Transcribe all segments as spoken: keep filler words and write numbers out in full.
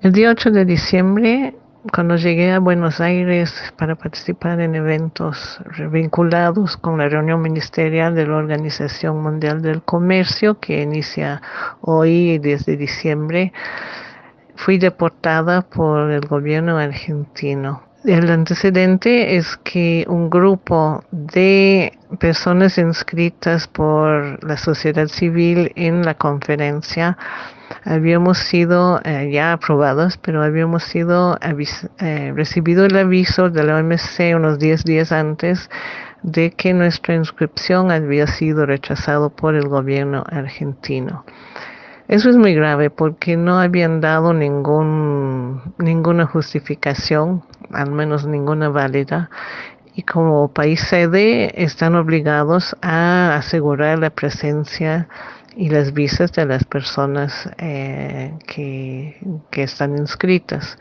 El día ocho de diciembre, cuando llegué a Buenos Aires para participar en eventos vinculados con la reunión ministerial de la Organización Mundial del Comercio, que inicia hoy desde diciembre, fui deportada por el gobierno argentino. El antecedente es que un grupo de personas inscritas por la sociedad civil en la conferencia habíamos sido eh, ya aprobados, pero habíamos sido avis eh, recibido el aviso de la O M C unos diez días antes de que nuestra inscripción había sido rechazado por el gobierno argentino. Eso es muy grave porque no habían dado ningún, ninguna justificación, al menos ninguna válida, y como país sede están obligados a asegurar la presencia y las visas de las personas eh, que, que están inscritas.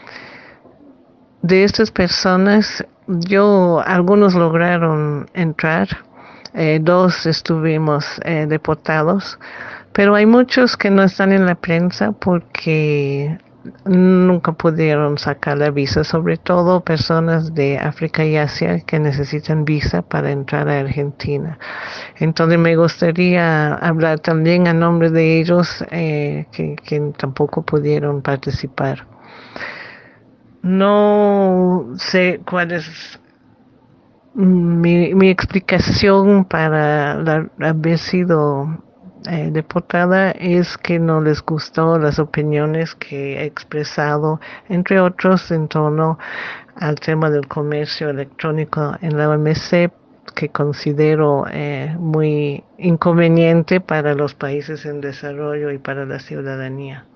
De estas personas, yo, algunos lograron entrar, eh, dos estuvimos eh, deportados, pero hay muchos que no están en la prensa porque nunca pudieron sacar la visa, sobre todo personas de África y Asia que necesitan visa para entrar a Argentina. Entonces me gustaría hablar también a nombre de ellos eh, que, que tampoco pudieron participar. No sé cuál es mi, mi explicación para la- haber sido eh, deportada es que no les gustó las opiniones que he expresado, entre otros, en torno al tema del comercio electrónico en la O M C, que considero eh, muy inconveniente para los países en desarrollo y para la ciudadanía.